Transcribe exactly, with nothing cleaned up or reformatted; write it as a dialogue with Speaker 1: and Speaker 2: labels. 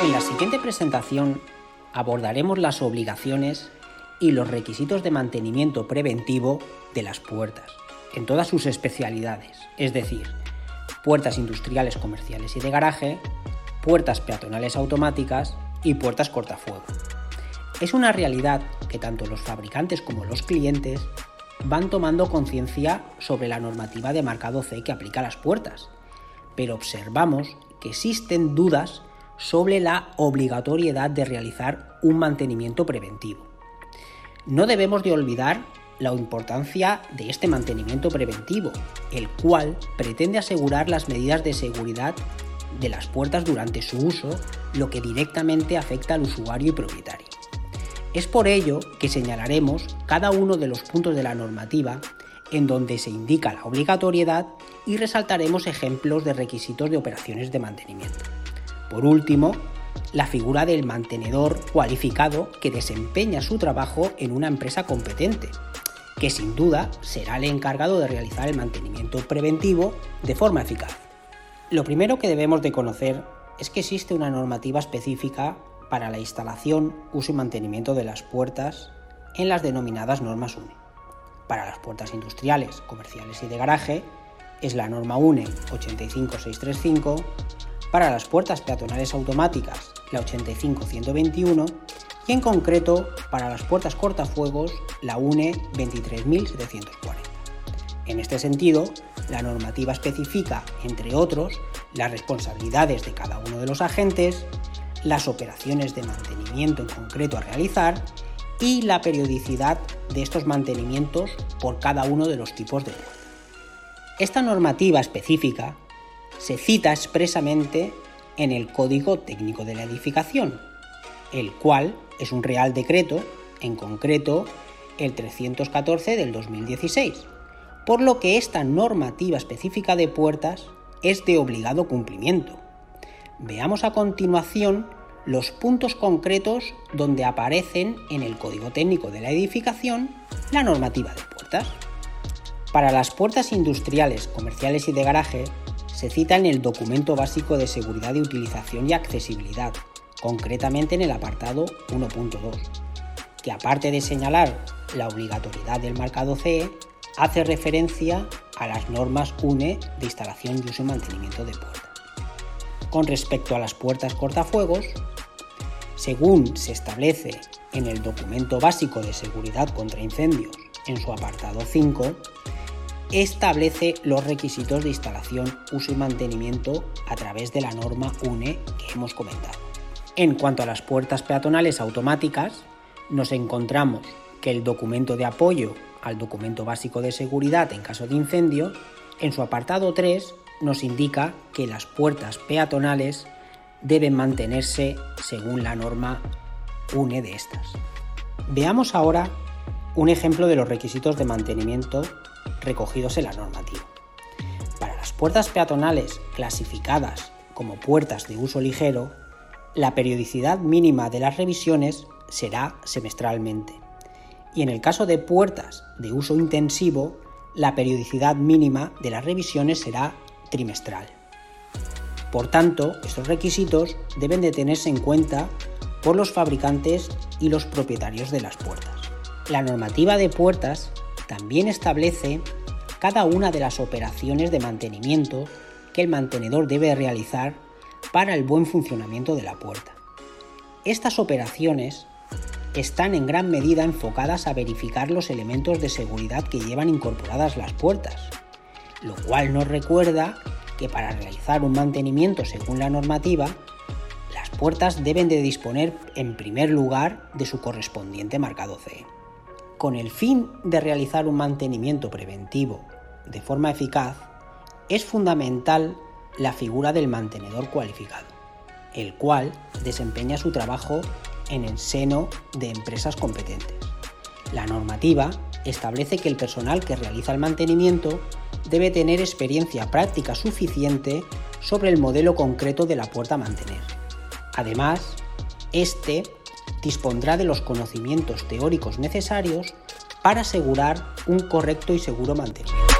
Speaker 1: En la siguiente presentación abordaremos las obligaciones y los requisitos de mantenimiento preventivo de las puertas, en todas sus especialidades, es decir, puertas industriales, comerciales y de garaje, puertas peatonales automáticas y puertas cortafuego. Es una realidad que tanto los fabricantes como los clientes van tomando conciencia sobre la normativa de marcado C que aplica a las puertas, pero observamos que existen dudas sobre la obligatoriedad de realizar un mantenimiento preventivo. No debemos de olvidar la importancia de este mantenimiento preventivo, el cual pretende asegurar las medidas de seguridad de las puertas durante su uso, lo que directamente afecta al usuario y propietario. Es por ello que señalaremos cada uno de los puntos de la normativa en donde se indica la obligatoriedad y resaltaremos ejemplos de requisitos de operaciones de mantenimiento. Por último, la figura del mantenedor cualificado que desempeña su trabajo en una empresa competente, que sin duda será el encargado de realizar el mantenimiento preventivo de forma eficaz. Lo primero que debemos de conocer es que existe una normativa específica para la instalación, uso y mantenimiento de las puertas en las denominadas normas U N E. Para las puertas industriales, comerciales y de garaje es la norma U N E ochenta y cinco mil seiscientos treinta y cinco, para las puertas peatonales automáticas la ochenta y cinco mil ciento veintiuno y en concreto para las puertas cortafuegos la U N E veintitrés mil setecientos cuarenta. En este sentido, la normativa especifica, entre otros, las responsabilidades de cada uno de los agentes, las operaciones de mantenimiento en concreto a realizar y la periodicidad de estos mantenimientos por cada uno de los tipos de puerta. Esta normativa específica se cita expresamente en el Código Técnico de la Edificación, el cual es un Real Decreto, en concreto el trescientos catorce del dos mil dieciséis, por lo que esta normativa específica de puertas es de obligado cumplimiento. Veamos a continuación los puntos concretos donde aparecen en el Código Técnico de la Edificación la normativa de puertas. Para las puertas industriales, comerciales y de garaje se cita en el Documento Básico de Seguridad de Utilización y Accesibilidad, concretamente en el apartado uno punto dos, que aparte de señalar la obligatoriedad del marcado C E, hace referencia a las normas U N E de instalación y uso y mantenimiento de puertas. Con respecto a las puertas cortafuegos, según se establece en el Documento Básico de Seguridad contra Incendios, en su apartado cinco, establece los requisitos de instalación, uso y mantenimiento a través de la norma U N E que hemos comentado. En cuanto a las puertas peatonales automáticas, nos encontramos que el documento de apoyo al Documento Básico de Seguridad en caso de incendio, en su apartado tres, nos indica que las puertas peatonales deben mantenerse según la norma U N E de estas. Veamos ahora un ejemplo de los requisitos de mantenimiento recogidos en la normativa. Para las puertas peatonales clasificadas como puertas de uso ligero, la periodicidad mínima de las revisiones será semestralmente, y en el caso de puertas de uso intensivo, la periodicidad mínima de las revisiones será trimestral. Por tanto, estos requisitos deben de tenerse en cuenta por los fabricantes y los propietarios de las puertas. La normativa de puertas también establece cada una de las operaciones de mantenimiento que el mantenedor debe realizar para el buen funcionamiento de la puerta. Estas operaciones están en gran medida enfocadas a verificar los elementos de seguridad que llevan incorporadas las puertas, lo cual nos recuerda que para realizar un mantenimiento según la normativa, las puertas deben de disponer en primer lugar de su correspondiente marcado C E. Con el fin de realizar un mantenimiento preventivo de forma eficaz, es fundamental la figura del mantenedor cualificado, el cual desempeña su trabajo en el seno de empresas competentes. La normativa establece que el personal que realiza el mantenimiento debe tener experiencia práctica suficiente sobre el modelo concreto de la puerta a mantener. Además, este dispondrá de los conocimientos teóricos necesarios para asegurar un correcto y seguro mantenimiento.